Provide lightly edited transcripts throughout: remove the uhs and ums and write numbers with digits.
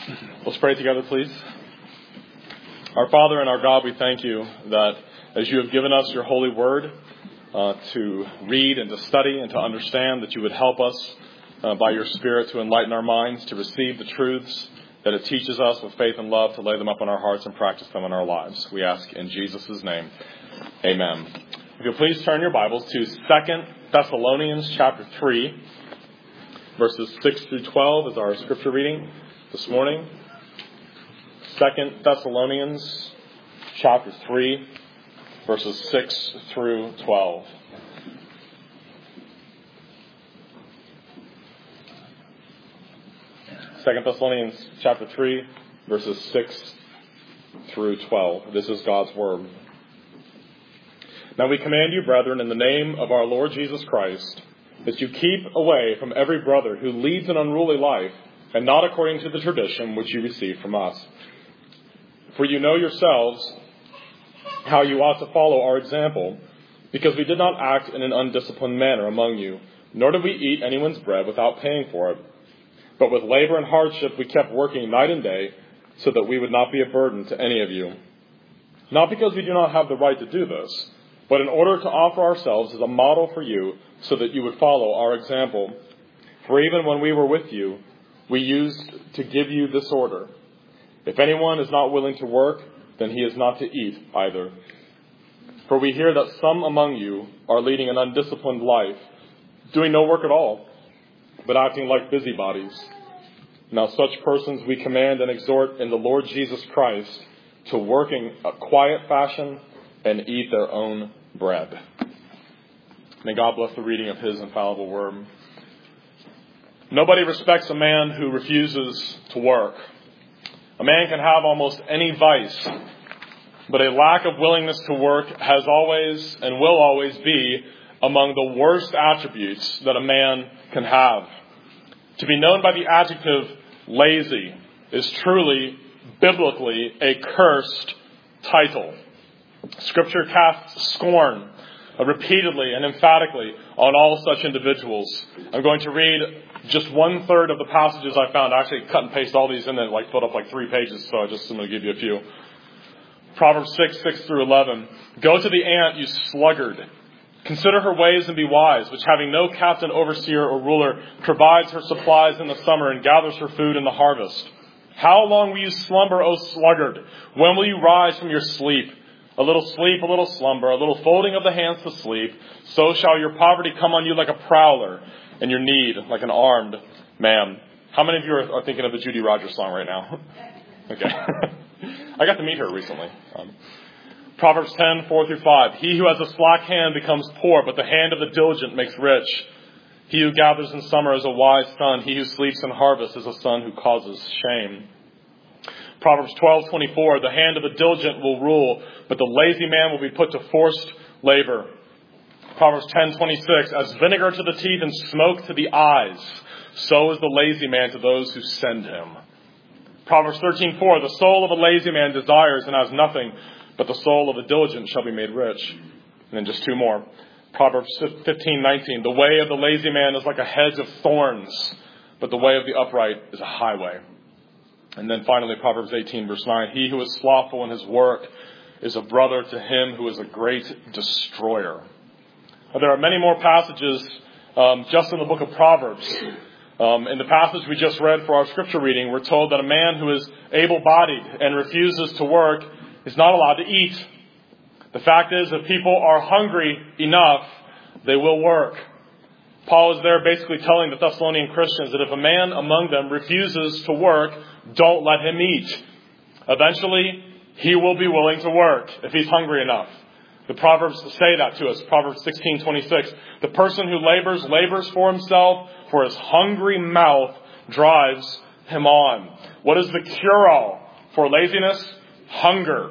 Let's pray together, please. Our Father and our God, we thank you that as you have given us your holy word to read and to study and to understand, that you would help us by your Spirit to enlighten our minds, to receive the truths that it teaches us with faith and love, to lay them up on our hearts and practice them in our lives. We ask in Jesus' name, amen. If you'll please turn your Bibles to 2 Thessalonians chapter 3, verses 6 through 12 is our scripture reading this morning. 2 Thessalonians chapter 3, verses 6 through 12. Second Thessalonians chapter 3, verses 6 through 12. This is God's word. Now we command you, brethren, in the name of our Lord Jesus Christ, that you keep away from every brother who leads an unruly life, and not according to the tradition which you received from us. For you know yourselves how you ought to follow our example, because we did not act in an undisciplined manner among you, nor did we eat anyone's bread without paying for it. But with labor and hardship we kept working night and day, so that we would not be a burden to any of you. Not because we do not have the right to do this, but in order to offer ourselves as a model for you, so that you would follow our example. For even when we were with you, we used to give you this order: if anyone is not willing to work, then he is not to eat either. For we hear that some among you are leading an undisciplined life, doing no work at all, but acting like busybodies. Now such persons we command and exhort in the Lord Jesus Christ to work in a quiet fashion and eat their own bread. May God bless the reading of his infallible word. Nobody respects a man who refuses to work. A man can have almost any vice, but a lack of willingness to work has always and will always be among the worst attributes that a man can have. To be known by the adjective lazy is truly, biblically, a cursed title. Scripture casts scorn repeatedly and emphatically on all such individuals. I'm going to read just 1/3 of the passages I found. I actually cut and paste all these in and filled up 3 pages, so I'm going to give you a few. Proverbs 6 through 11. Go to the ant, you sluggard. Consider her ways and be wise, which having no captain, overseer, or ruler, provides her supplies in the summer and gathers her food in the harvest. How long will you slumber, O sluggard? When will you rise from your sleep? A little sleep, a little slumber, a little folding of the hands to sleep. So shall your poverty come on you like a prowler, and your need like an armed man. How many of you are thinking of the Judy Rogers song right now? Okay. I got to meet her recently. Proverbs 10, 4 through 5. He who has a slack hand becomes poor, but the hand of the diligent makes rich. He who gathers in summer is a wise son. He who sleeps in harvest is a son who causes shame. Proverbs 12:24, the hand of the diligent will rule, but the lazy man will be put to forced labor. Proverbs 10:26, as vinegar to the teeth and smoke to the eyes, so is the lazy man to those who send him. Proverbs 13:4, the soul of a lazy man desires and has nothing, but the soul of the diligent shall be made rich. And then just 2 more. Proverbs 15:19, the way of the lazy man is like a hedge of thorns, but the way of the upright is a highway. And then finally, Proverbs 18, verse 9, he who is slothful in his work is a brother to him who is a great destroyer. There are many more passages just in the book of Proverbs. In the passage we just read for our scripture reading, we're told that a man who is able-bodied and refuses to work is not allowed to eat. The fact is, if people are hungry enough, they will work. Paul is there basically telling the Thessalonian Christians that if a man among them refuses to work, don't let him eat. Eventually, he will be willing to work if he's hungry enough. The Proverbs say that to us. Proverbs 16:26. The person who labors for himself, for his hungry mouth drives him on. What is the cure-all for laziness? Hunger.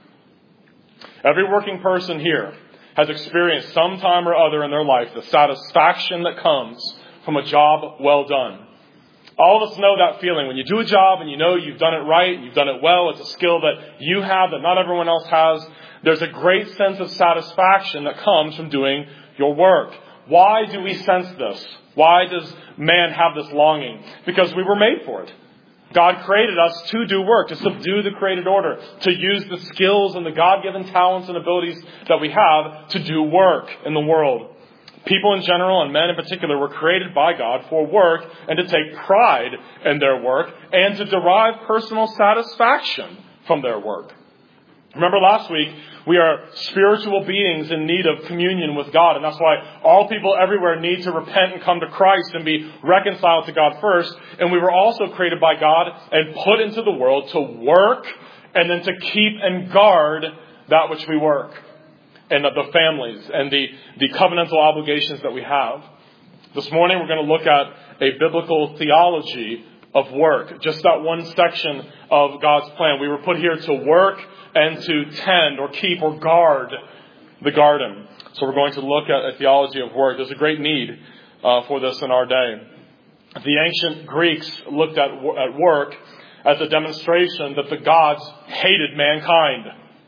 Every working person here has experienced some time or other in their life the satisfaction that comes from a job well done. All of us know that feeling when you do a job and you know you've done it right, you've done it well, it's a skill that you have that not everyone else has. There's a great sense of satisfaction that comes from doing your work. Why do we sense this? Why does man have this longing? Because we were made for it. God created us to do work, to subdue the created order, to use the skills and the God-given talents and abilities that we have to do work in the world. People in general, and men in particular, were created by God for work and to take pride in their work and to derive personal satisfaction from their work. Remember last week, we are spiritual beings in need of communion with God, and that's why all people everywhere need to repent and come to Christ and be reconciled to God first. And we were also created by God and put into the world to work and then to keep and guard that which we work, and the families and the covenantal obligations that we have. This morning we're going to look at a biblical theology of work, just that one section of God's plan. We were put here to work and to tend or keep or guard the garden. So we're going to look at a theology of work. There's a great need for this in our day. The ancient Greeks looked at work as a demonstration that the gods hated mankind.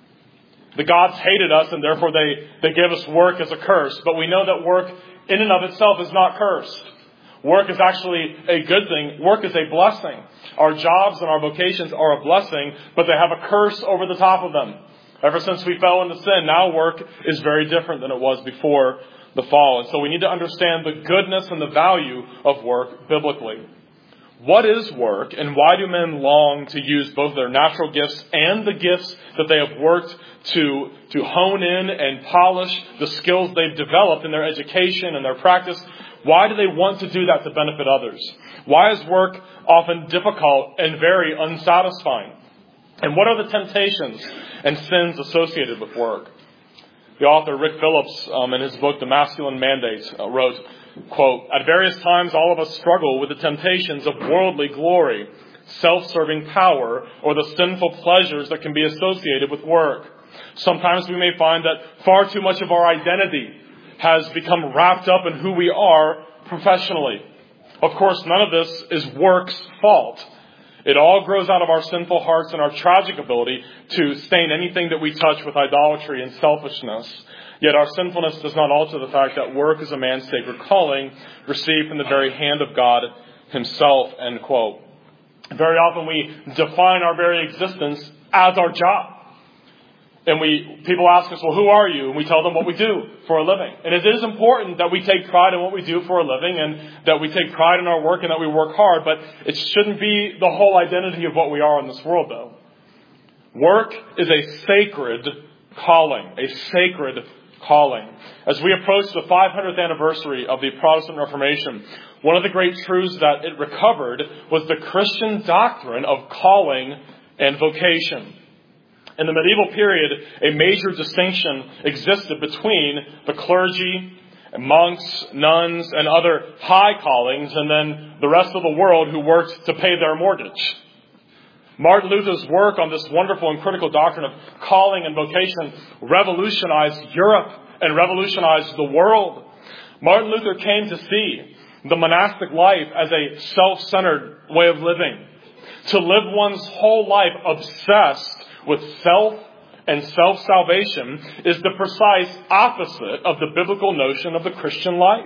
The gods hated us, and therefore they gave us work as a curse. But we know that work in and of itself is not cursed. Work is actually a good thing. Work is a blessing. Our jobs and our vocations are a blessing, but they have a curse over the top of them. Ever since we fell into sin, now work is very different than it was before the fall. And so we need to understand the goodness and the value of work biblically. What is work, and why do men long to use both their natural gifts and the gifts that they have worked to hone in and polish the skills they've developed in their education and their practice? Why do they want to do that to benefit others? Why is work often difficult and very unsatisfying? And what are the temptations and sins associated with work? The author Rick Phillips, in his book, The Masculine Mandate, wrote, quote, "At various times all of us struggle with the temptations of worldly glory, self-serving power, or the sinful pleasures that can be associated with work. Sometimes we may find that far too much of our identity has become wrapped up in who we are professionally. Of course, none of this is work's fault. It all grows out of our sinful hearts and our tragic ability to stain anything that we touch with idolatry and selfishness. Yet our sinfulness does not alter the fact that work is a man's sacred calling, received from the very hand of God himself," end quote. Very often we define our very existence as our job. And people ask us, well, who are you? And we tell them what we do for a living. And it is important that we take pride in what we do for a living and that we take pride in our work and that we work hard, but it shouldn't be the whole identity of what we are in this world, though. Work is a sacred calling, a sacred calling. As we approach the 500th anniversary of the Protestant Reformation, one of the great truths that it recovered was the Christian doctrine of calling and vocation. In the medieval period, a major distinction existed between the clergy, monks, nuns, and other high callings, and then the rest of the world who worked to pay their mortgage. Martin Luther's work on this wonderful and critical doctrine of calling and vocation revolutionized Europe and revolutionized the world. Martin Luther came to see the monastic life as a self-centered way of living. To live one's whole life obsessed with self and self-salvation is the precise opposite of the biblical notion of the Christian life.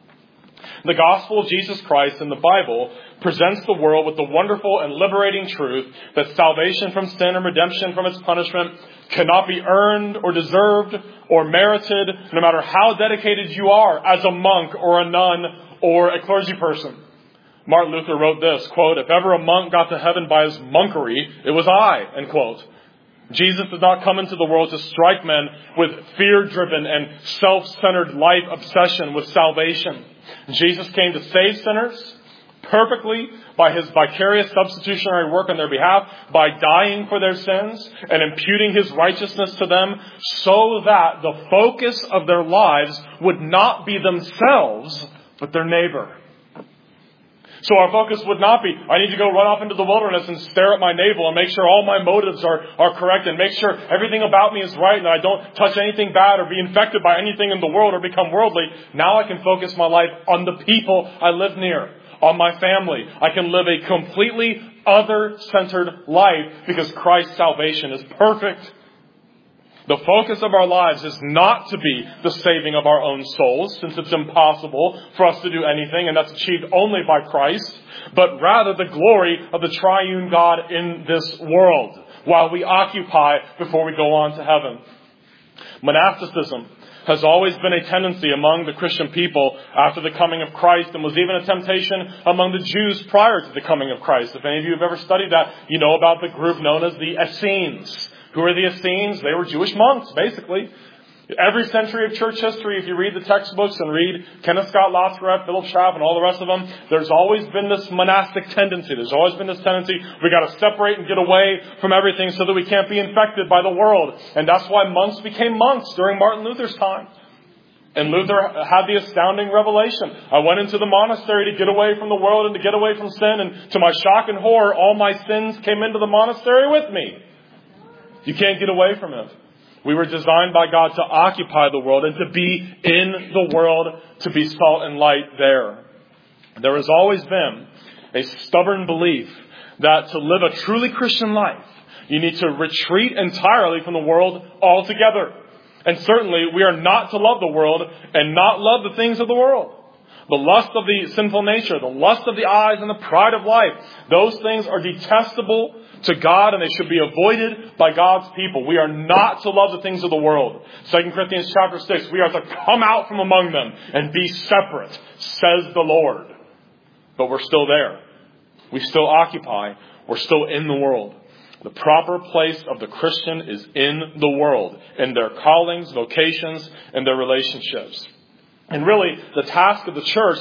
The gospel of Jesus Christ in the Bible presents the world with the wonderful and liberating truth that salvation from sin and redemption from its punishment cannot be earned or deserved or merited, no matter how dedicated you are as a monk or a nun or a clergy person. Martin Luther wrote this, quote, "If ever a monk got to heaven by his monkery, it was I," end quote. Jesus did not come into the world to strike men with fear-driven and self-centered life obsession with salvation. Jesus came to save sinners perfectly by his vicarious substitutionary work on their behalf, by dying for their sins and imputing his righteousness to them so that the focus of their lives would not be themselves, but their neighbor. So our focus would not be, I need to go run off into the wilderness and stare at my navel and make sure all my motives are correct and make sure everything about me is right and I don't touch anything bad or be infected by anything in the world or become worldly. Now I can focus my life on the people I live near, on my family. I can live a completely other-centered life because Christ's salvation is perfect. The focus of our lives is not to be the saving of our own souls, since it's impossible for us to do anything, and that's achieved only by Christ, but rather the glory of the triune God in this world, while we occupy before we go on to heaven. Monasticism has always been a tendency among the Christian people after the coming of Christ, and was even a temptation among the Jews prior to the coming of Christ. If any of you have ever studied that, you know about the group known as the Essenes. Who are the Essenes? They were Jewish monks, basically. Every century of church history, if you read the textbooks and read Kenneth Scott Lascaret, Philip Schaff, and all the rest of them, there's always been this monastic tendency. There's always been this tendency, we got to separate and get away from everything so that we can't be infected by the world. And that's why monks became monks during Martin Luther's time. And Luther had the astounding revelation. I went into the monastery to get away from the world and to get away from sin, and to my shock and horror, all my sins came into the monastery with me. You can't get away from it. We were designed by God to occupy the world and to be in the world, to be salt and light there. There has always been a stubborn belief that to live a truly Christian life, you need to retreat entirely from the world altogether. And certainly we are not to love the world and not love the things of the world. The lust of the sinful nature, the lust of the eyes, and the pride of life, those things are detestable to God, and they should be avoided by God's people. We are not to love the things of the world. 2 Corinthians chapter 6, we are to come out from among them and be separate, says the Lord. But we're still there. We still occupy. We're still in the world. The proper place of the Christian is in the world, in their callings, vocations, and their relationships. And really, the task of the church,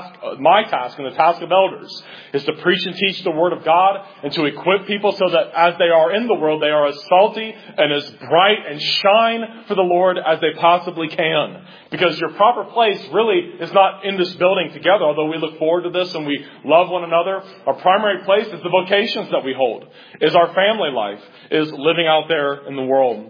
my task and the task of elders, is to preach and teach the Word of God and to equip people so that as they are in the world, they are as salty and as bright and shine for the Lord as they possibly can. Because your proper place really is not in this building together, although we look forward to this and we love one another. Our primary place is the vocations that we hold, is our family life, is living out there in the world.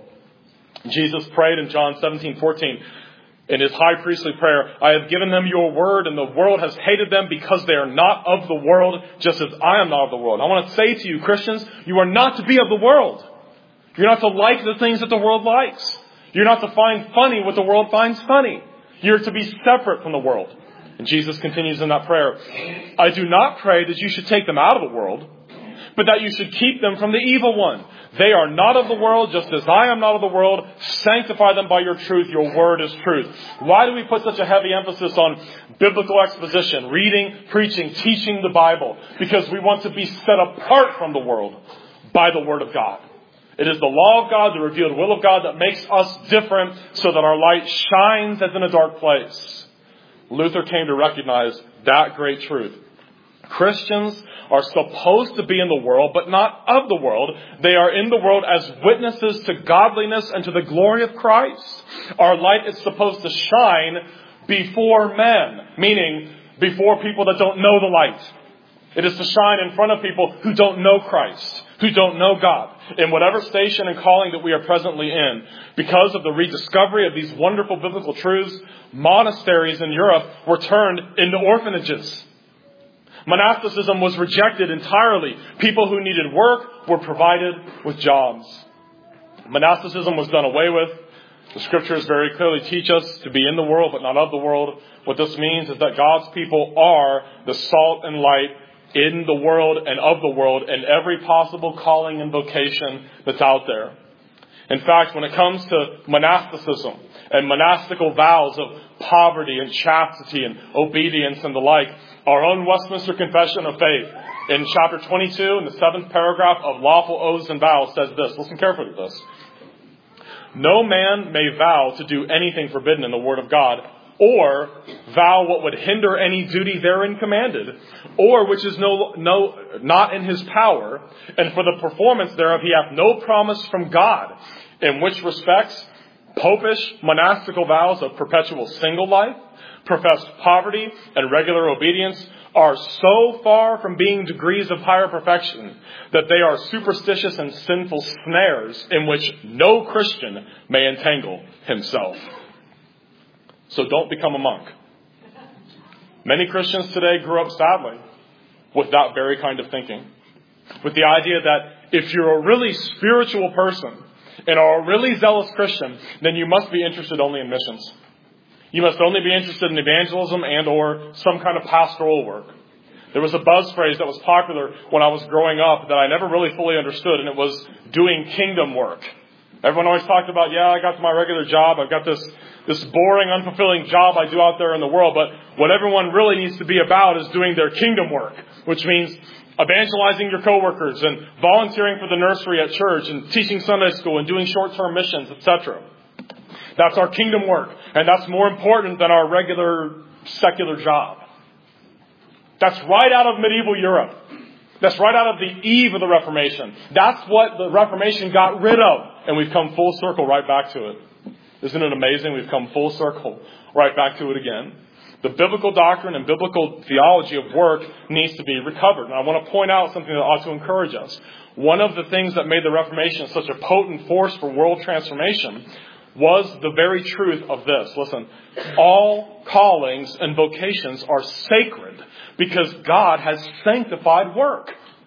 Jesus prayed in John 17:14, in his high priestly prayer, I have given them your word, and the world has hated them because they are not of the world, just as I am not of the world. I want to say to you, Christians, you are not to be of the world. You're not to like the things that the world likes. You're not to find funny what the world finds funny. You're to be separate from the world. And Jesus continues in that prayer, I do not pray that you should take them out of the world, but that you should keep them from the evil one. They are not of the world, just as I am not of the world. Sanctify them by your truth. Your word is truth. Why do we put such a heavy emphasis on biblical exposition, reading, preaching, teaching the Bible? Because we want to be set apart from the world by the Word of God. It is the law of God, the revealed will of God, that makes us different so that our light shines as in a dark place. Luther came to recognize that great truth. Christians are supposed to be in the world, but not of the world. They are in the world as witnesses to godliness and to the glory of Christ. Our light is supposed to shine before men, meaning before people that don't know the light. It is to shine in front of people who don't know Christ, who don't know God, in whatever station and calling that we are presently in. Because of the rediscovery of these wonderful biblical truths, monasteries in Europe were turned into orphanages. Monasticism was rejected entirely. People who needed work were provided with jobs. Monasticism was done away with. The scriptures very clearly teach us to be in the world but not of the world. What this means is that God's people are the salt and light in the world and of the world in every possible calling and vocation that's out there. In fact, when it comes to monasticism and monastical vows of poverty and chastity and obedience and the like, our own Westminster Confession of Faith in chapter 22 in the 7th paragraph of Lawful Oaths and Vows says this. Listen carefully to this. No man may vow to do anything forbidden in the Word of God, or vow what would hinder any duty therein commanded, or which is not in his power, and for the performance thereof he hath no promise from God, in which respects popish monastical vows of perpetual single life, professed poverty, and regular obedience are so far from being degrees of higher perfection that they are superstitious and sinful snares in which no Christian may entangle himself. So don't become a monk. Many Christians today grew up sadly with that very kind of thinking. With the idea that if you're a really spiritual person, and are a really zealous Christian, then you must be interested only in missions. You must only be interested in evangelism and or some kind of pastoral work. There was a buzz phrase that was popular when I was growing up that I never really fully understood, and it was doing kingdom work. Everyone always talked about, I got to my regular job. I've got this boring, unfulfilling job I do out there in the world. But what everyone really needs to be about is doing their kingdom work, which means evangelizing your coworkers and volunteering for the nursery at church and teaching Sunday school and doing short-term missions, etc. That's our kingdom work. And that's more important than our regular secular job. That's right out of medieval Europe. That's right out of the eve of the Reformation. That's what the Reformation got rid of. And we've come full circle right back to it. Isn't it amazing? We've come full circle right back to it again. The biblical doctrine and biblical theology of work needs to be recovered. And I want to point out something that ought to encourage us. One of the things that made the Reformation such a potent force for world transformation was the very truth of this. Listen, all callings and vocations are sacred because God has sanctified work.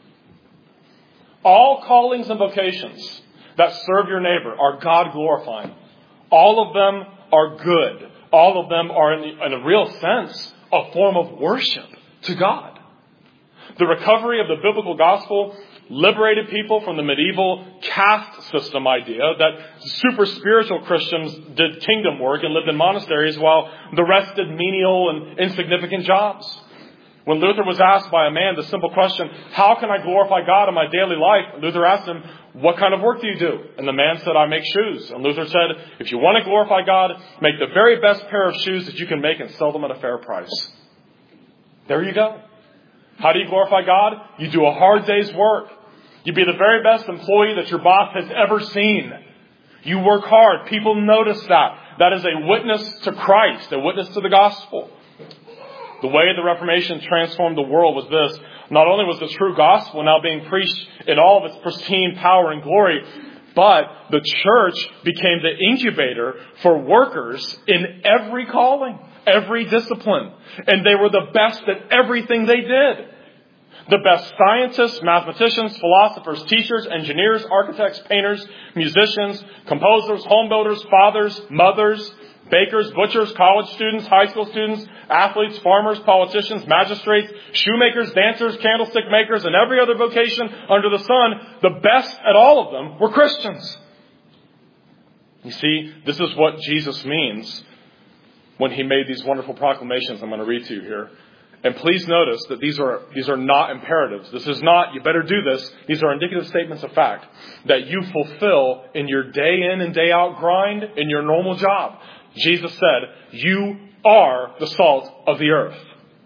All callings and vocations that serve your neighbor are God glorifying. All of them are good. All of them are, in a real sense, a form of worship to God. The recovery of the biblical gospel liberated people from the medieval caste system idea that super spiritual Christians did kingdom work and lived in monasteries while the rest did menial and insignificant jobs. When Luther was asked by a man the simple question, how can I glorify God in my daily life? Luther asked him, what kind of work do you do? And the man said, I make shoes. And Luther said, if you want to glorify God, make the very best pair of shoes that you can make and sell them at a fair price. There you go. How do you glorify God? You do a hard day's work. You be the very best employee that your boss has ever seen. You work hard. People notice that. That is a witness to Christ, a witness to the gospel. The way the Reformation transformed the world was this. Not only was the true gospel now being preached in all of its pristine power and glory, but the church became the incubator for workers in every calling, every discipline. And they were the best at everything they did. The best scientists, mathematicians, philosophers, teachers, engineers, architects, painters, musicians, composers, home builders, fathers, mothers, bakers, butchers, college students, high school students, athletes, farmers, politicians, magistrates, shoemakers, dancers, candlestick makers, and every other vocation under the sun, the best at all of them were Christians. You see, this is what Jesus means when he made these wonderful proclamations I'm going to read to you here. And please notice that these are not imperatives. This is not, you better do this. These are indicative statements of fact that you fulfill in your day in and day out grind in your normal job. Jesus said, you are the salt of the earth.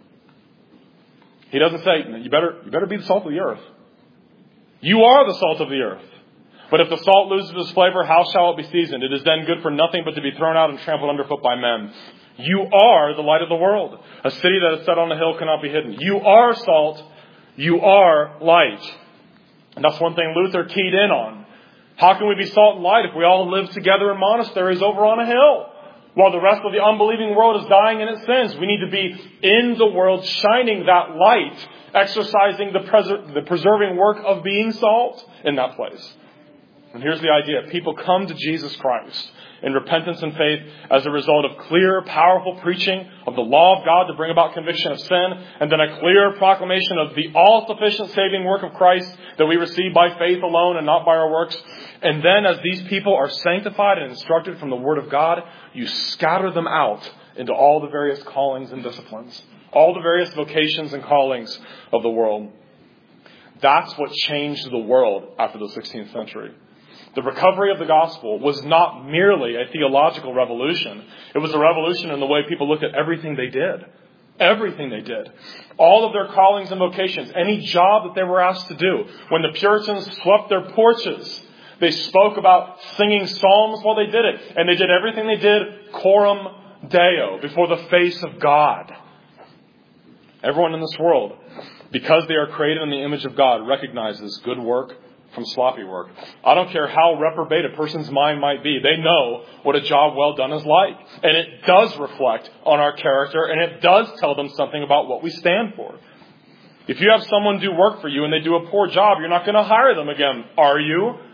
He doesn't say, you better be the salt of the earth. You are the salt of the earth. But if the salt loses its flavor, how shall it be seasoned? It is then good for nothing but to be thrown out and trampled underfoot by men. You are the light of the world. A city that is set on a hill cannot be hidden. You are salt. You are light. And that's one thing Luther keyed in on. How can we be salt and light if we all live together in monasteries over on a hill? While the rest of the unbelieving world is dying in its sins, we need to be in the world, shining that light, exercising the preserving work of being salt in that place. And here's the idea. People come to Jesus Christ in repentance and faith as a result of clear, powerful preaching of the law of God to bring about conviction of sin, and then a clear proclamation of the all-sufficient saving work of Christ that we receive by faith alone and not by our works. And then as these people are sanctified and instructed from the Word of God, you scatter them out into all the various callings and disciplines, all the various vocations and callings of the world. That's what changed the world after the 16th century. The recovery of the gospel was not merely a theological revolution. It was a revolution in the way people looked at everything they did. Everything they did. All of their callings and vocations. Any job that they were asked to do. When the Puritans swept their porches, they spoke about singing psalms while they did it. And they did everything they did coram Deo, before the face of God. Everyone in this world, because they are created in the image of God, recognizes good work from sloppy work. I don't care how reprobate a person's mind might be. They know what a job well done is like. And it does reflect on our character, and it does tell them something about what we stand for. If you have someone do work for you and they do a poor job, you're not going to hire them again, are you?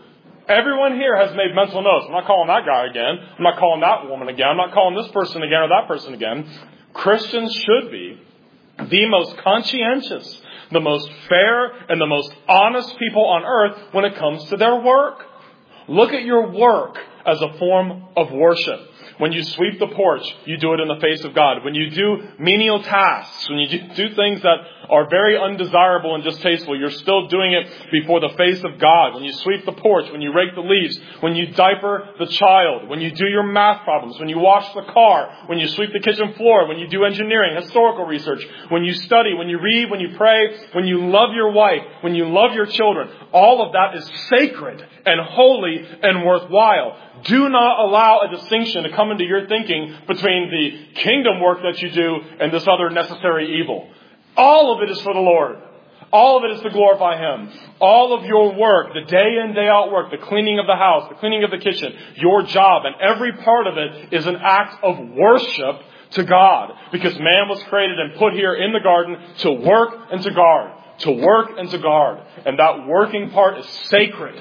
Everyone here has made mental notes. I'm not calling that guy again. I'm not calling that woman again. I'm not calling this person again or that person again. Christians should be the most conscientious, the most fair, and the most honest people on earth when it comes to their work. Look at your work as a form of worship. When you sweep the porch, you do it in the face of God. When you do menial tasks, when you do things that are very undesirable and distasteful, you're still doing it before the face of God. When you sweep the porch, when you rake the leaves, when you diaper the child, when you do your math problems, when you wash the car, when you sweep the kitchen floor, when you do engineering, historical research, when you study, when you read, when you pray, when you love your wife, when you love your children, all of that is sacred and holy and worthwhile. Do not allow a distinction to come into your thinking between the kingdom work that you do and this other necessary evil. All of it is for the Lord. All of it is to glorify Him. All of your work, the day in, day out work, the cleaning of the house, the cleaning of the kitchen, your job, and every part of it is an act of worship to God. Because man was created and put here in the garden to work and to guard. To work and to guard. And that working part is sacred.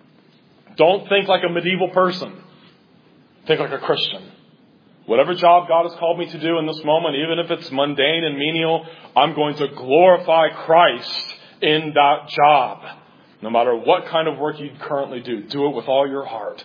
Don't think like a medieval person. Think like a Christian. Whatever job God has called me to do in this moment, even if it's mundane and menial, I'm going to glorify Christ in that job. No matter what kind of work you currently do, do it with all your heart.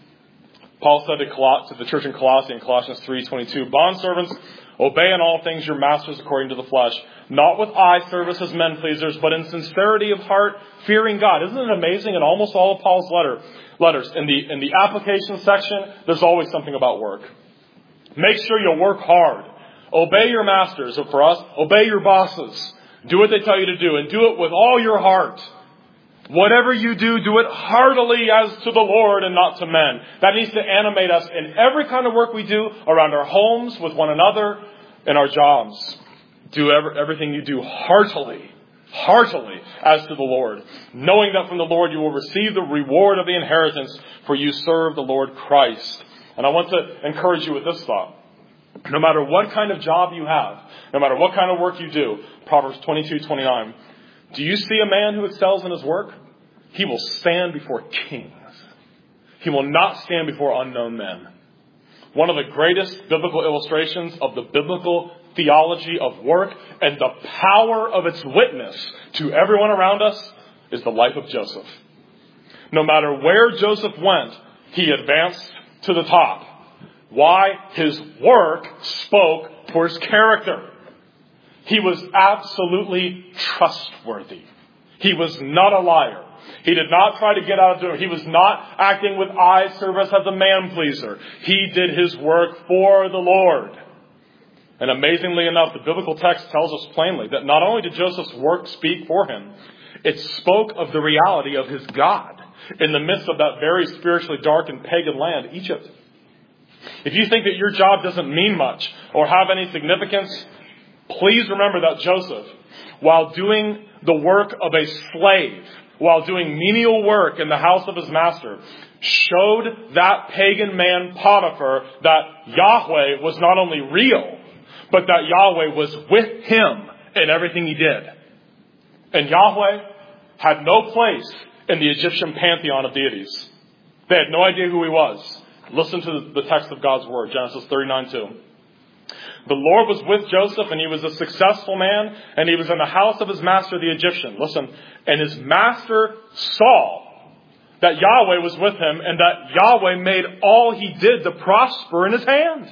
Paul said to the church in Colossae in Colossians 3:22, "Bondservants, obey in all things your masters according to the flesh, not with eye service as men pleasers, but in sincerity of heart, fearing God." Isn't it amazing? In almost all of Paul's letters, in the application section, there's always something about work. Make sure you work hard. Obey your masters. So for us, obey your bosses. Do what they tell you to do, and do it with all your heart. Whatever you do, do it heartily as to the Lord and not to men. That needs to animate us in every kind of work we do around our homes, with one another, in our jobs. Do everything you do heartily as to the Lord, knowing that from the Lord you will receive the reward of the inheritance, for you serve the Lord Christ. And I want to encourage you with this thought. No matter what kind of job you have, no matter what kind of work you do, Proverbs 22:29, do you see a man who excels in his work? He will stand before kings. He will not stand before unknown men. One of the greatest biblical illustrations of the biblical theology of work and the power of its witness to everyone around us is the life of Joseph. No matter where Joseph went, he advanced to the top. Why? His work spoke for his character. He was absolutely trustworthy. He was not a liar. He did not try to get out of doing it. He was not acting with eye service as a man pleaser. He did his work for the Lord. And amazingly enough, the biblical text tells us plainly that not only did Joseph's work speak for him, it spoke of the reality of his God in the midst of that very spiritually dark and pagan land, Egypt. If you think that your job doesn't mean much or have any significance, please remember that Joseph, while doing the work of a slave, while doing menial work in the house of his master, showed that pagan man Potiphar that Yahweh was not only real, but that Yahweh was with him in everything he did. And Yahweh had no place in the Egyptian pantheon of deities. They had no idea who he was. Listen to the text of God's word, Genesis 39:2. The Lord was with Joseph, and he was a successful man, and he was in the house of his master, the Egyptian. Listen, and his master saw that Yahweh was with him, and that Yahweh made all he did to prosper in his hand.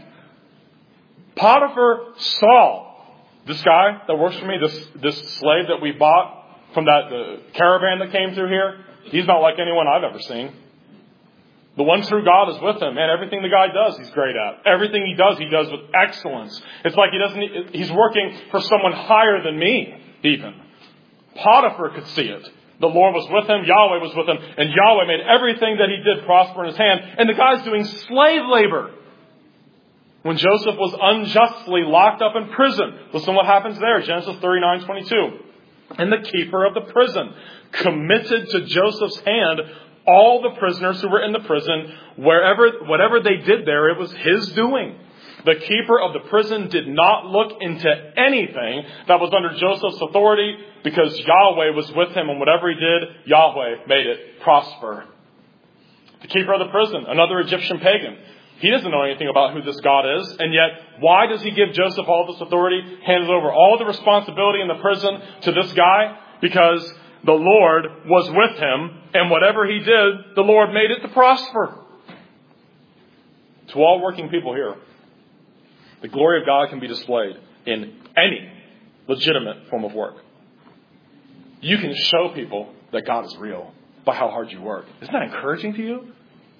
Potiphar saw this guy that works for me, this slave that we bought from the caravan that came through here. He's not like anyone I've ever seen. The one true God is with him. Man, everything the guy does, he's great at. Everything he does with excellence. It's like he's working for someone higher than me, even. Potiphar could see it. The Lord was with him, Yahweh was with him, and Yahweh made everything that he did prosper in his hand. And the guy's doing slave labor. When Joseph was unjustly locked up in prison, listen what happens there, Genesis 39:22. And the keeper of the prison committed to Joseph's hand all the prisoners who were in the prison, whatever they did there, it was his doing. The keeper of the prison did not look into anything that was under Joseph's authority, because Yahweh was with him, and whatever he did, Yahweh made it prosper. The keeper of the prison, another Egyptian pagan. He doesn't know anything about who this God is, and yet why does he give Joseph all this authority, hands over all the responsibility in the prison to this guy? Because the Lord was with him, and whatever he did, the Lord made it to prosper. To all working people here, the glory of God can be displayed in any legitimate form of work. You can show people that God is real by how hard you work. Isn't that encouraging to you?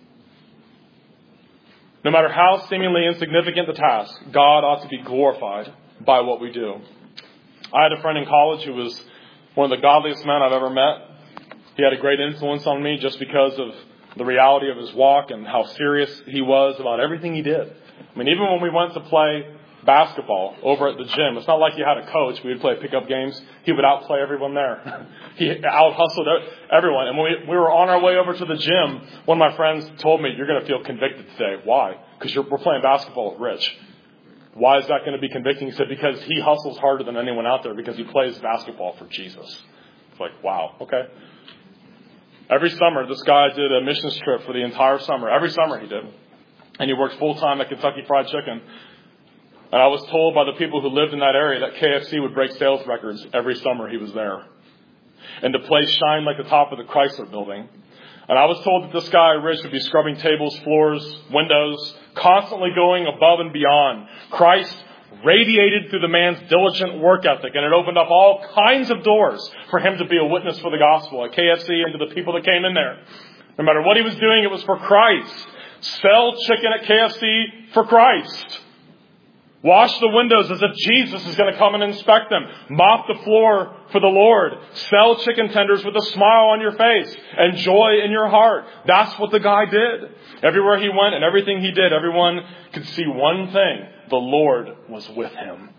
No matter how seemingly insignificant the task, God ought to be glorified by what we do. I had a friend in college who was one of the godliest men I've ever met. He had a great influence on me just because of the reality of his walk and how serious he was about everything he did. I mean, even when we went to play basketball over at the gym, it's not like you had a coach. We would play pickup games. He would outplay everyone there. He out-hustled everyone. And when we were on our way over to the gym, one of my friends told me, "You're going to feel convicted today." Why? Because we're playing basketball with Rich. Why is that going to be convicting? He said, because he hustles harder than anyone out there because he plays basketball for Jesus. It's like, wow, okay. Every summer, this guy did a missions trip for the entire summer. Every summer he did. And he worked full-time at Kentucky Fried Chicken. And I was told by the people who lived in that area that KFC would break sales records every summer he was there. And the place shined like the top of the Chrysler building. And I was told that this guy, Rich, would be scrubbing tables, floors, windows, constantly going above and beyond. Christ radiated through the man's diligent work ethic, and it opened up all kinds of doors for him to be a witness for the gospel at KFC and to the people that came in there. No matter what he was doing, it was for Christ. Sell chicken at KFC for Christ. Wash the windows as if Jesus is going to come and inspect them. Mop the floor for the Lord. Sell chicken tenders with a smile on your face and joy in your heart. That's what the guy did. Everywhere he went and everything he did, everyone could see one thing. The Lord was with him.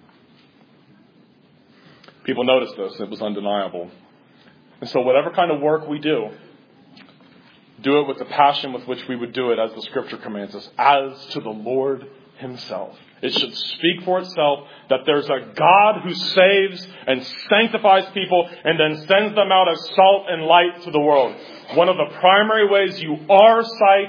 People noticed this. It was undeniable. And so whatever kind of work we do it with the passion with which we would do it as the Scripture commands us, as to the Lord himself. It should speak for itself that there's a God who saves and sanctifies people and then sends them out as salt and light to the world. One of the primary ways you are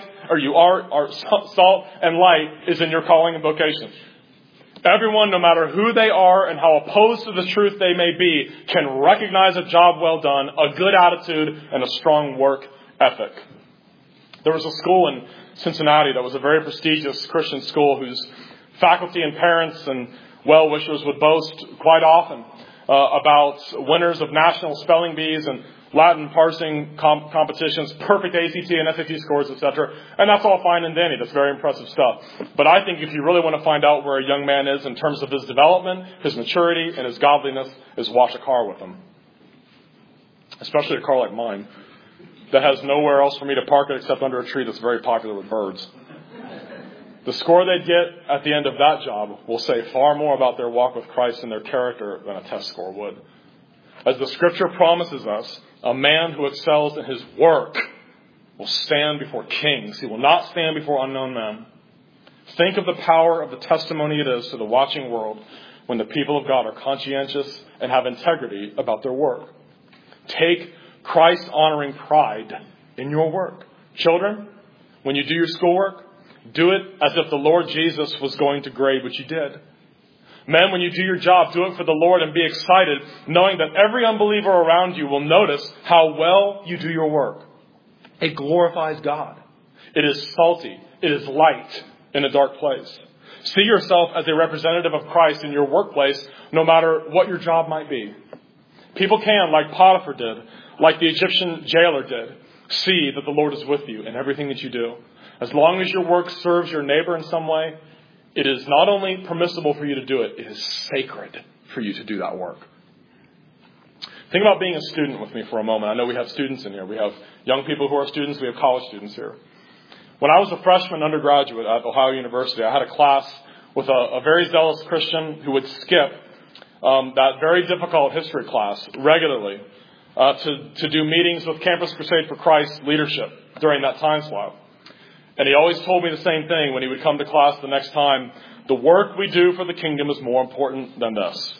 salt and light is in your calling and vocation. Everyone, no matter who they are and how opposed to the truth they may be, can recognize a job well done, a good attitude, and a strong work ethic. There was a school in Cincinnati that was a very prestigious Christian school whose faculty and parents and well-wishers would boast quite often about winners of national spelling bees and Latin parsing competitions, perfect ACT and SAT scores, etc. And that's all fine and dandy. That's very impressive stuff. But I think if you really want to find out where a young man is in terms of his development, his maturity, and his godliness, is wash a car with him. Especially a car like mine that has nowhere else for me to park it except under a tree that's very popular with birds. The score they get at the end of that job will say far more about their walk with Christ and their character than a test score would. As the Scripture promises us, a man who excels in his work will stand before kings. He will not stand before unknown men. Think of the power of the testimony it is to the watching world when the people of God are conscientious and have integrity about their work. Take Christ-honoring pride in your work. Children, when you do your schoolwork, do it as if the Lord Jesus was going to grade what you did. Men, when you do your job, do it for the Lord and be excited, knowing that every unbeliever around you will notice how well you do your work. It glorifies God. It is salty. It is light in a dark place. See yourself as a representative of Christ in your workplace, no matter what your job might be. People can, like Potiphar did, like the Egyptian jailer did, see that the Lord is with you in everything that you do. As long as your work serves your neighbor in some way, it is not only permissible for you to do it, it is sacred for you to do that work. Think about being a student with me for a moment. I know we have students in here. We have young people who are students. We have college students here. When I was a freshman undergraduate at Ohio University, I had a class with a very zealous Christian who would skip that very difficult history class regularly to do meetings with Campus Crusade for Christ leadership during that time slot. And he always told me the same thing when he would come to class the next time. The work we do for the kingdom is more important than this.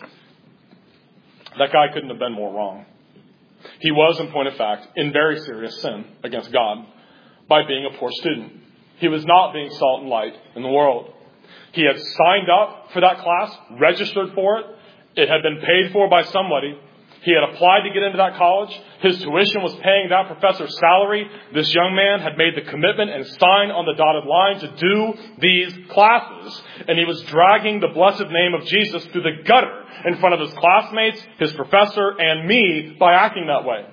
That guy couldn't have been more wrong. He was, in point of fact, in very serious sin against God. by being a poor student. He was not being salt and light in the world. He had signed up for that class, registered for it. It had been paid for by somebody. He had applied to get into that college. His tuition was paying that professor's salary. This young man had made the commitment and signed on the dotted line to do these classes. And he was dragging the blessed name of Jesus through the gutter in front of his classmates, his professor, and me by acting that way.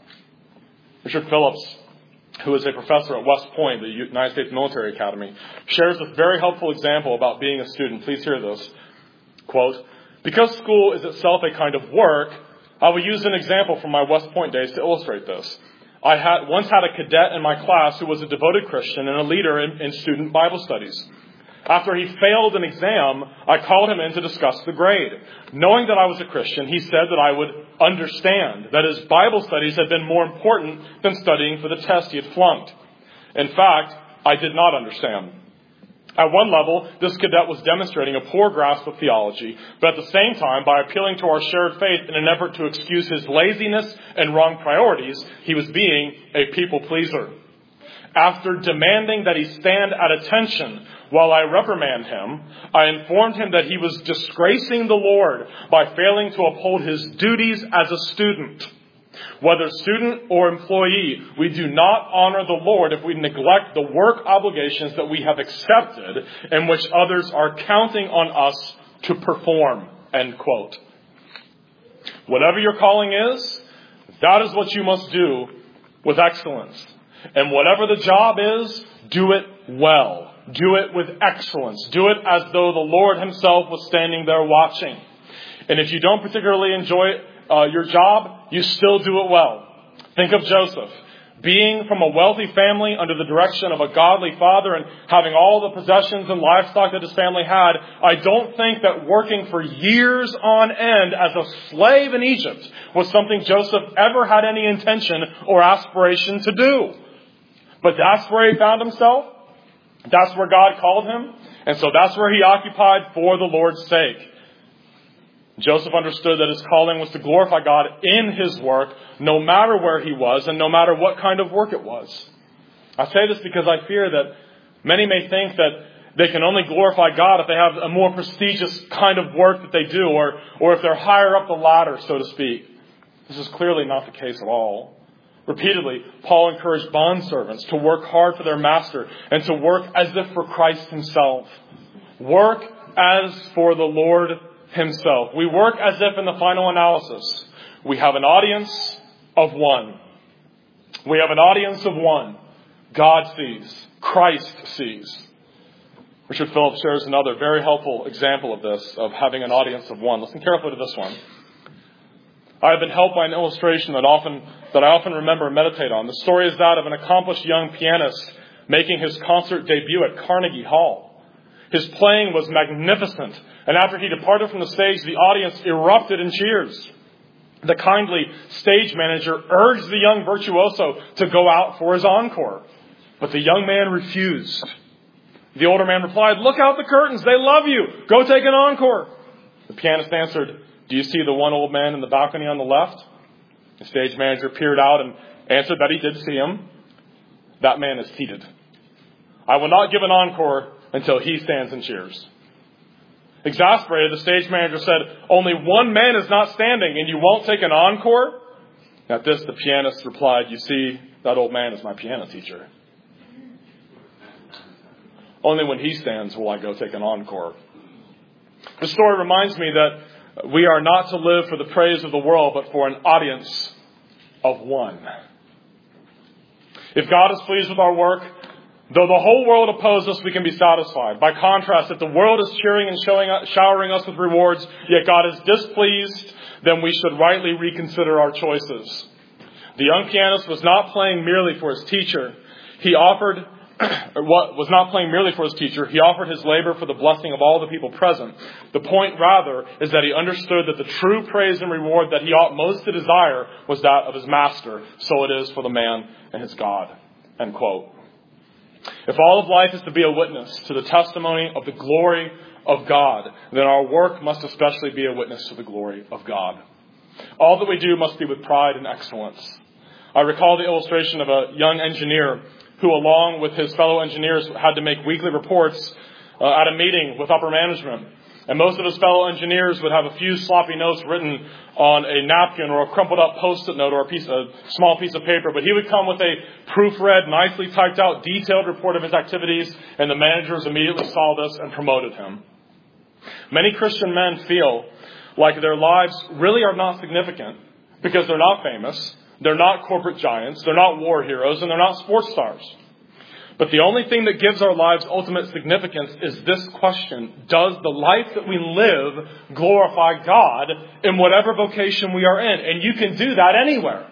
Richard Phillips, who is a professor at West Point, the United States Military Academy, shares a very helpful example about being a student. Please hear this. Quote, "Because school is itself a kind of work, I will use an example from my West Point days to illustrate this. I once had a cadet in my class who was a devoted Christian and a leader in student Bible studies. After he failed an exam, I called him in to discuss the grade. Knowing that I was a Christian, he said that I would understand that his Bible studies had been more important than studying for the test he had flunked. In fact, I did not understand. At one level, this cadet was demonstrating a poor grasp of theology, but at the same time, by appealing to our shared faith in an effort to excuse his laziness and wrong priorities, he was being a people pleaser. After demanding that he stand at attention while I reprimand him, I informed him that he was disgracing the Lord by failing to uphold his duties as a student. Whether student or employee, we do not honor the Lord if we neglect the work obligations that we have accepted and which others are counting on us to perform." End quote. Whatever your calling is, that is what you must do with excellence. And whatever the job is, do it well. Do it with excellence. Do it as though the Lord himself was standing there watching. And if you don't particularly enjoy your job, you still do it well. Think of Joseph. Being from a wealthy family under the direction of a godly father and having all the possessions and livestock that his family had, I don't think that working for years on end as a slave in Egypt was something Joseph ever had any intention or aspiration to do. But that's where he found himself. That's where God called him. And so that's where he occupied for the Lord's sake. Joseph understood that his calling was to glorify God in his work, no matter where he was and no matter what kind of work it was. I say this because I fear that many may think that they can only glorify God if they have a more prestigious kind of work that they do, or if they're higher up the ladder, so to speak. This is clearly not the case at all. Repeatedly, Paul encouraged bondservants to work hard for their master and to work as if for Christ himself. Work as for the Lord himself. We work as if in the final analysis, we have an audience of one. We have an audience of one. God sees. Christ sees. Richard Phillips shares another very helpful example of this, of having an audience of one. Listen carefully to this one. I have been helped by an illustration that I often remember and meditate on. The story is that of an accomplished young pianist making his concert debut at Carnegie Hall. His playing was magnificent, and after he departed from the stage, the audience erupted in cheers. The kindly stage manager urged the young virtuoso to go out for his encore, but the young man refused. The older man replied, "Look out the curtains, they love you, go take an encore." The pianist answered, "Do you see the one old man in the balcony on the left?" The stage manager peered out and answered that he did see him. "That man is seated. I will not give an encore until he stands and cheers." Exasperated, the stage manager said, "Only one man is not standing and you won't take an encore?" At this, the pianist replied, "You see, that old man is my piano teacher. Only when he stands will I go take an encore." The story reminds me that we are not to live for the praise of the world, but for an audience of one. If God is pleased with our work, though the whole world oppose us, we can be satisfied. By contrast, if the world is cheering and showering us with rewards, yet God is displeased, then we should rightly reconsider our choices. The young pianist was not playing merely for his teacher. He offered his labor for the blessing of all the people present. The point, rather, is that he understood that the true praise and reward that he ought most to desire was that of his master. So it is for the man and his God. End quote. If all of life is to be a witness to the testimony of the glory of God, then our work must especially be a witness to the glory of God. All that we do must be with pride and excellence. I recall the illustration of a young engineer who, along with his fellow engineers, had to make weekly reports at a meeting with upper management. And most of his fellow engineers would have a few sloppy notes written on a napkin or a crumpled up Post-it note or a small piece of paper. But he would come with a proofread, nicely typed out, detailed report of his activities, and the managers immediately saw this and promoted him. Many Christian men feel like their lives really are not significant because they're not famous, they're not corporate giants, they're not war heroes, and they're not sports stars. But the only thing that gives our lives ultimate significance is this question: does the life that we live glorify God in whatever vocation we are in? And you can do that anywhere.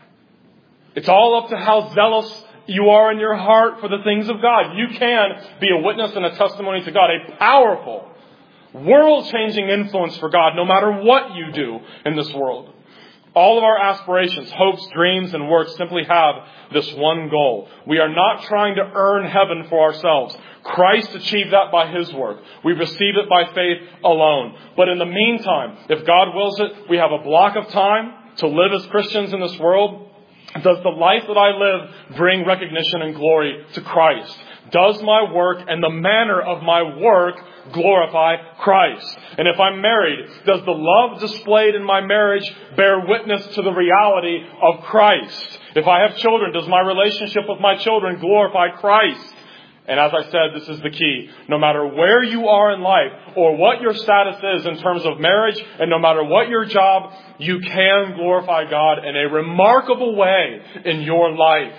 It's all up to how zealous you are in your heart for the things of God. You can be a witness and a testimony to God, a powerful, world-changing influence for God, no matter what you do in this world. All of our aspirations, hopes, dreams, and works simply have this one goal. We are not trying to earn heaven for ourselves. Christ achieved that by His work. We receive it by faith alone. But in the meantime, if God wills it, we have a block of time to live as Christians in this world. Does the life that I live bring recognition and glory to Christ? Does my work and the manner of my work glorify Christ? And if I'm married, does the love displayed in my marriage bear witness to the reality of Christ? If I have children, does my relationship with my children glorify Christ? And as I said, this is the key. No matter where you are in life or what your status is in terms of marriage, and no matter what your job, you can glorify God in a remarkable way in your life.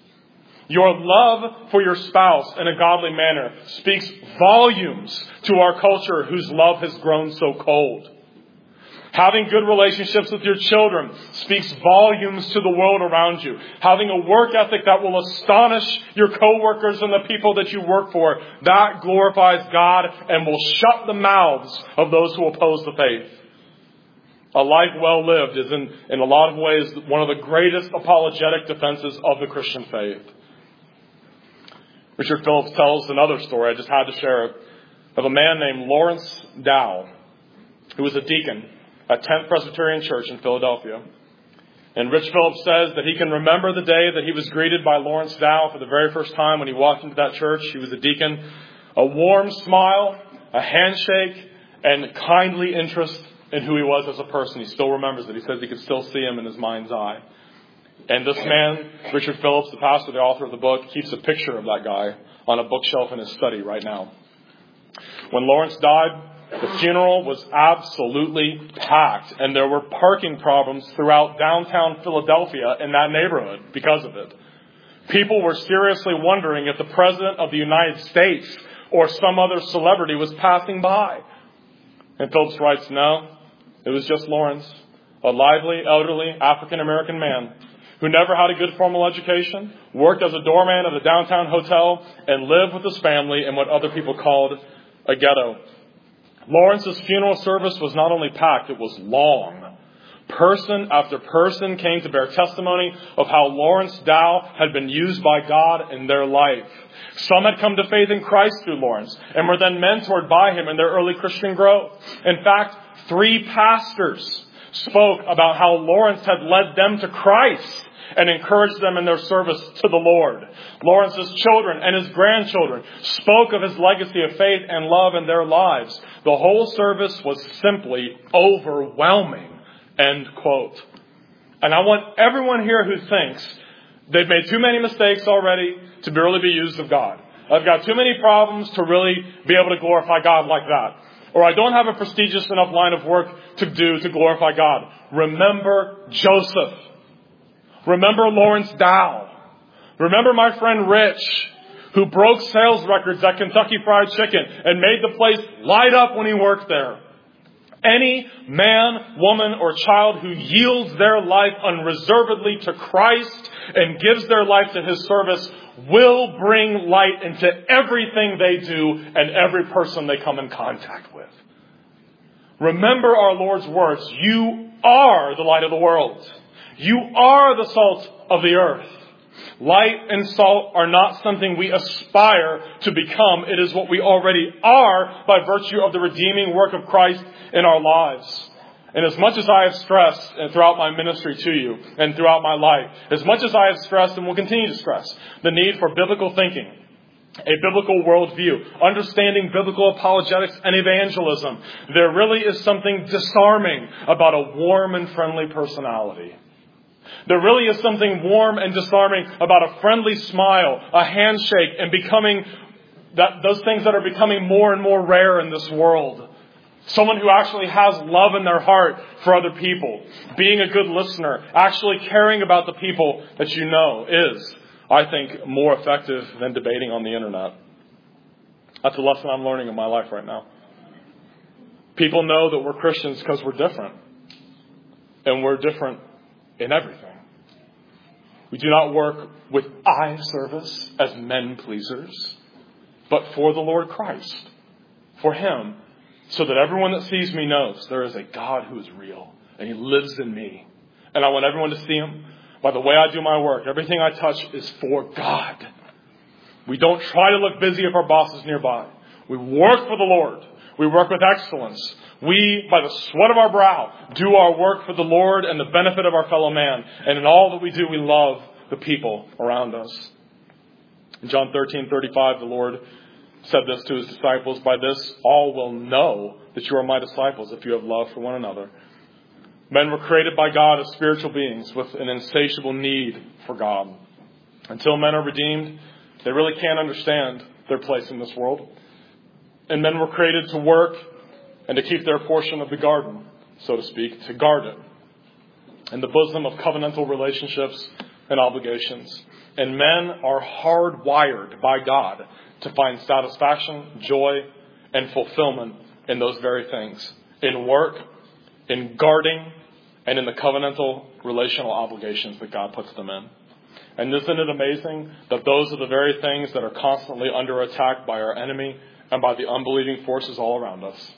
Your love for your spouse in a godly manner speaks volumes to our culture whose love has grown so cold. Having good relationships with your children speaks volumes to the world around you. Having a work ethic that will astonish your coworkers and the people that you work for, that glorifies God and will shut the mouths of those who oppose the faith. A life well lived is in a lot of ways one of the greatest apologetic defenses of the Christian faith. Richard Phillips tells another story, I just had to share it, of a man named Lawrence Dow, who was a deacon at 10th Presbyterian Church in Philadelphia. And Rich Phillips says that he can remember the day that he was greeted by Lawrence Dow for the very first time when he walked into that church. He was a deacon. A warm smile, a handshake, and kindly interest in who he was as a person. He still remembers it. He says he could still see him in his mind's eye. And this man, Richard Phillips, the pastor, the author of the book, keeps a picture of that guy on a bookshelf in his study right now. When Lawrence died, the funeral was absolutely packed, and there were parking problems throughout downtown Philadelphia in that neighborhood because of it. People were seriously wondering if the President of the United States or some other celebrity was passing by. And Phillips writes, no, it was just Lawrence, a lively, elderly African-American man who never had a good formal education, worked as a doorman at a downtown hotel, and lived with his family in what other people called a ghetto. Lawrence's funeral service was not only packed, it was long. Person after person came to bear testimony of how Lawrence Dow had been used by God in their life. Some had come to faith in Christ through Lawrence and were then mentored by him in their early Christian growth. In fact, 3 pastors spoke about how Lawrence had led them to Christ and encouraged them in their service to the Lord. Lawrence's children and his grandchildren spoke of his legacy of faith and love in their lives. The whole service was simply overwhelming. End quote. And I want everyone here who thinks they've made too many mistakes already to really be used of God. I've got too many problems to really be able to glorify God like that. Or I don't have a prestigious enough line of work to do to glorify God. Remember Joseph. Remember Lawrence Dow. Remember my friend Rich, who broke sales records at Kentucky Fried Chicken and made the place light up when he worked there. Any man, woman, or child who yields their life unreservedly to Christ and gives their life to His service will bring light into everything they do and every person they come in contact with. Remember our Lord's words. You are the light of the world. You are the salt of the earth. Light and salt are not something we aspire to become. It is what we already are by virtue of the redeeming work of Christ in our lives. And as much as I have stressed throughout my ministry to you and throughout my life, as much as I have stressed and will continue to stress the need for biblical thinking, a biblical worldview, understanding biblical apologetics and evangelism, there really is something disarming about a warm and friendly personality. There really is something warm and disarming about a friendly smile, a handshake, and becoming those things that are becoming more and more rare in this world. Someone who actually has love in their heart for other people. Being a good listener. Actually caring about the people that you know is, I think, more effective than debating on the internet. That's a lesson I'm learning in my life right now. People know that we're Christians because we're different. And we're different in everything. We do not work with eye service as men pleasers, but for the Lord Christ. For Him. So that everyone that sees me knows there is a God who is real. And He lives in me. And I want everyone to see Him. By the way I do my work, everything I touch is for God. We don't try to look busy if our boss is nearby. We work for the Lord. We work with excellence. We, by the sweat of our brow, do our work for the Lord and the benefit of our fellow man. And in all that we do, we love the people around us. In John 13:35, the Lord said this to His disciples, "By this all will know that you are my disciples if you have love for one another." Men were created by God as spiritual beings with an insatiable need for God. Until men are redeemed, they really can't understand their place in this world. And men were created to work and to keep their portion of the garden, so to speak, to guard it, in the bosom of covenantal relationships and obligations. And men are hardwired by God to find satisfaction, joy, and fulfillment in those very things. In work, in guarding, and in the covenantal relational obligations that God puts them in. And isn't it amazing that those are the very things that are constantly under attack by our enemy and by the unbelieving forces all around us?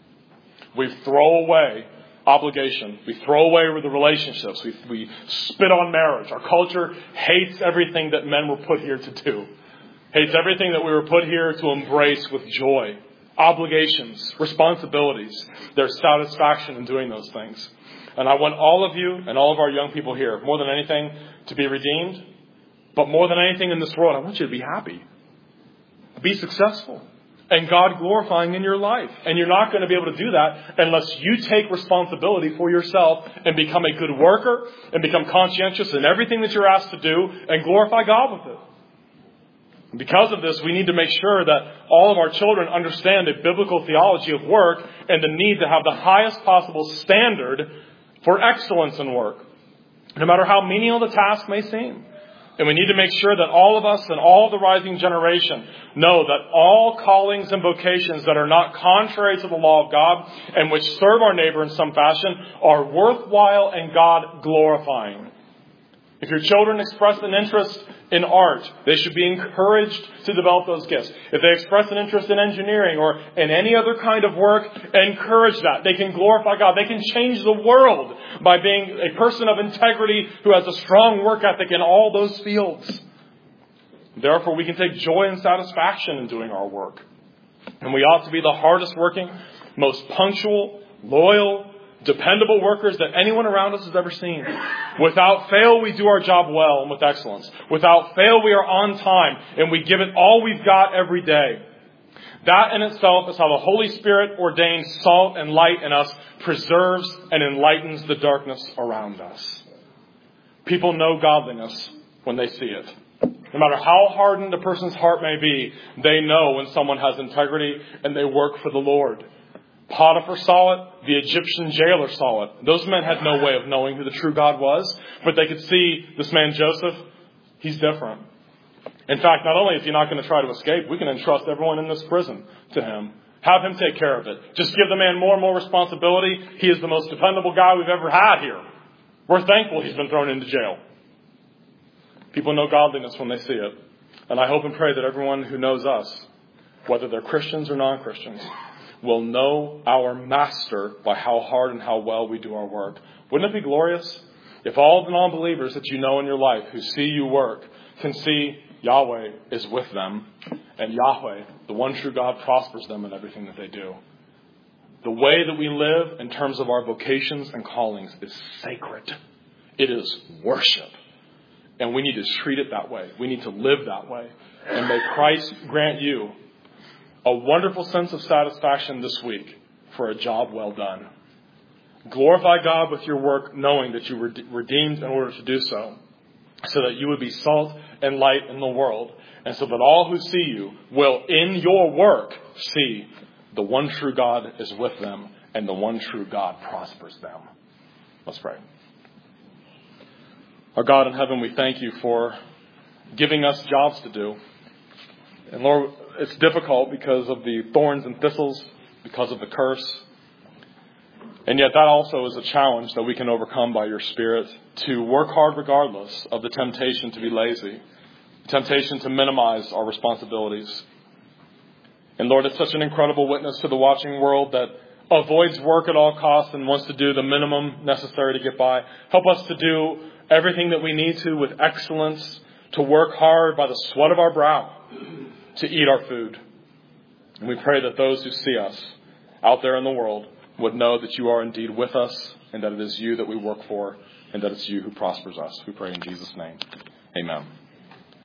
We throw away obligation. We throw away the relationships. We spit on marriage. Our culture hates everything that men were put here to do. Hates everything that we were put here to embrace with joy. Obligations, responsibilities. There's satisfaction in doing those things. And I want all of you and all of our young people here, more than anything, to be redeemed. But more than anything in this world, I want you to be happy. Be successful. And God glorifying in your life. And you're not going to be able to do that unless you take responsibility for yourself and become a good worker and become conscientious in everything that you're asked to do and glorify God with it. And because of this, we need to make sure that all of our children understand a biblical theology of work and the need to have the highest possible standard for excellence in work, no matter how menial the task may seem. And we need to make sure that all of us and all the rising generation know that all callings and vocations that are not contrary to the law of God and which serve our neighbor in some fashion are worthwhile and God glorifying. If your children express an interest in art, they should be encouraged to develop those gifts. If they express an interest in engineering or in any other kind of work, encourage that. They can glorify God. They can change the world by being a person of integrity who has a strong work ethic in all those fields. Therefore, we can take joy and satisfaction in doing our work. And we ought to be the hardest working, most punctual, loyal, dependable workers that anyone around us has ever seen. Without fail, we do our job well and with excellence. Without fail, we are on time and we give it all we've got every day. That in itself is how the Holy Spirit ordained salt and light in us preserves and enlightens the darkness around us. People know godliness when they see it. No matter how hardened a person's heart may be, they know when someone has integrity and they work for the Lord. Potiphar saw it. The Egyptian jailer saw it. Those men had no way of knowing who the true God was, but they could see this man Joseph. He's different. In fact, not only is he not going to try to escape, we can entrust everyone in this prison to him. Have him take care of it. Just give the man more and more responsibility. He is the most dependable guy we've ever had here. We're thankful he's been thrown into jail. People know godliness when they see it. And I hope and pray that everyone who knows us, whether they're Christians or non-Christians, will know our Master by how hard and how well we do our work. Wouldn't it be glorious if all the non-believers that you know in your life who see you work can see Yahweh is with them and Yahweh, the one true God, prospers them in everything that they do. the way that we live in terms of our vocations and callings is sacred. It is worship. And we need to treat it that way. We need to live that way. And may Christ grant you a wonderful sense of satisfaction this week for a job well done. Glorify God with your work, knowing that you were redeemed in order to do so that you would be salt and light in the world, and so that all who see you will, in your work, see the one true God is with them, and the one true God prospers them. Let's pray. Our God in heaven, we thank you for giving us jobs to do. And Lord, it's difficult because of the thorns and thistles, because of the curse. And yet that also is a challenge that we can overcome by your Spirit, to work hard regardless of the temptation to be lazy, the temptation to minimize our responsibilities. And Lord, it's such an incredible witness to the watching world that avoids work at all costs and wants to do the minimum necessary to get by. Help us to do everything that we need to with excellence, to work hard by the sweat of our brow, to eat our food. And we pray that those who see us out there in the world would know that you are indeed with us, and that it is you that we work for, and that it's you who prospers us. We pray in Jesus' name. Amen.